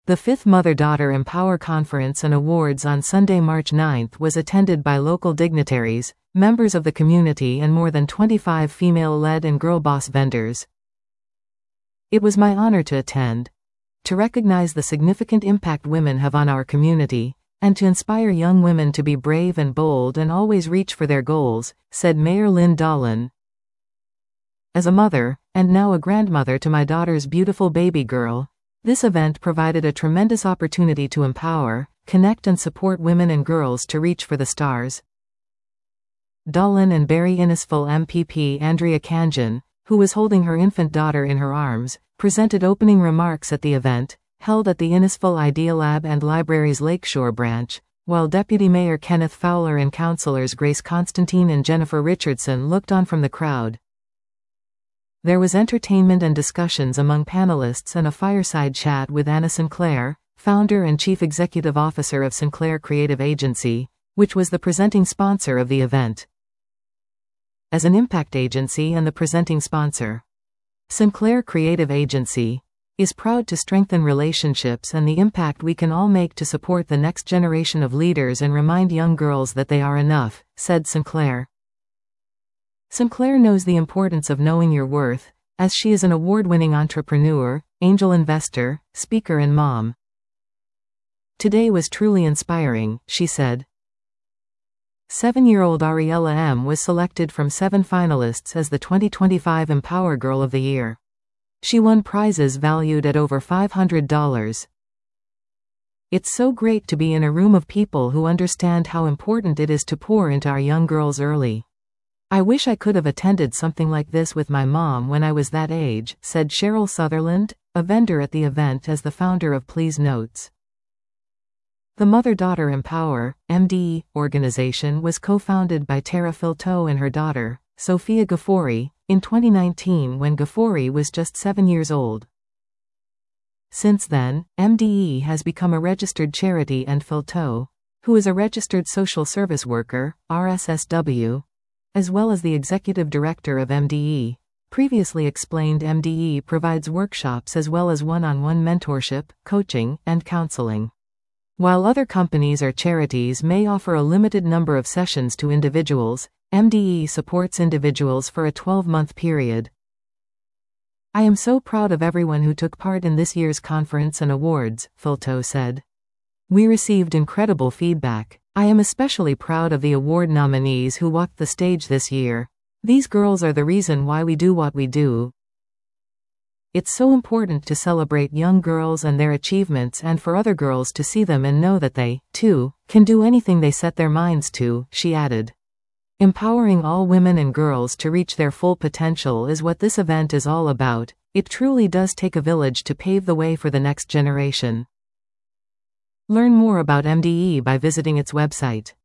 The 5th Mother-Daughter Empower Conference and Awards on Sunday, March 9 was attended by local dignitaries, members of the community and more than 25 female-led and girl-boss vendors. It was my honor to attend, to recognize the significant impact women have on our community, and to inspire young women to be brave and bold and always reach for their goals, said Mayor Lynn Dolan. As a mother, and now a grandmother to my daughter's beautiful baby girl, this event provided a tremendous opportunity to empower, connect and support women and girls to reach for the stars. Dolan and Barrie Innisfil MPP Andrea Khanjin, who was holding her infant daughter in her arms, presented opening remarks at the event, held at the Innisfil Idealab and Libraries Lakeshore branch, while Deputy Mayor Kenneth Fowler and councillors Grace Constantine and Jennifer Richardson looked on from the crowd. There was entertainment and discussions among panelists and a fireside chat with Anna Sinclair, founder and chief executive officer of Sinclair Creative Agency, which was the presenting sponsor of the event. As an impact agency and the presenting sponsor, Sinclair Creative Agency is proud to strengthen relationships and the impact we can all make to support the next generation of leaders and remind young girls that they are enough, said Sinclair. Sinclair knows the importance of knowing your worth, as she is an award-winning entrepreneur, angel investor, speaker and mom. Today was truly inspiring, she said. 7-year-old Ariella M. was selected from 7 finalists as the 2025 Empower Girl of the Year. She won prizes valued at over $500. It's so great to be in a room of people who understand how important it is to pour into our young girls early. I wish I could have attended something like this with my mom when I was that age, said Cheryl Sutherland, a vendor at the event as the founder of Please Notes. The Mother-Daughter Empower, MDE, organization was co-founded by Tara Filto and her daughter, Sophia Ghaffori, in 2019 when Ghaffori was just 7 years old. Since then, MDE has become a registered charity and Filto, who is a registered social service worker, RSSW, as well as the executive director of MDE, previously explained MDE provides workshops as well as one-on-one mentorship, coaching, and counseling. While other companies or charities may offer a limited number of sessions to individuals, MDE supports individuals for a 12-month period. I am so proud of everyone who took part in this year's conference and awards, Filto said. We received incredible feedback. I am especially proud of the award nominees who walked the stage this year. These girls are the reason why we do what we do. It's so important to celebrate young girls and their achievements and for other girls to see them and know that they, too, can do anything they set their minds to, she added. Empowering all women and girls to reach their full potential is what this event is all about. It truly does take a village to pave the way for the next generation. Learn more about MDE by visiting its website.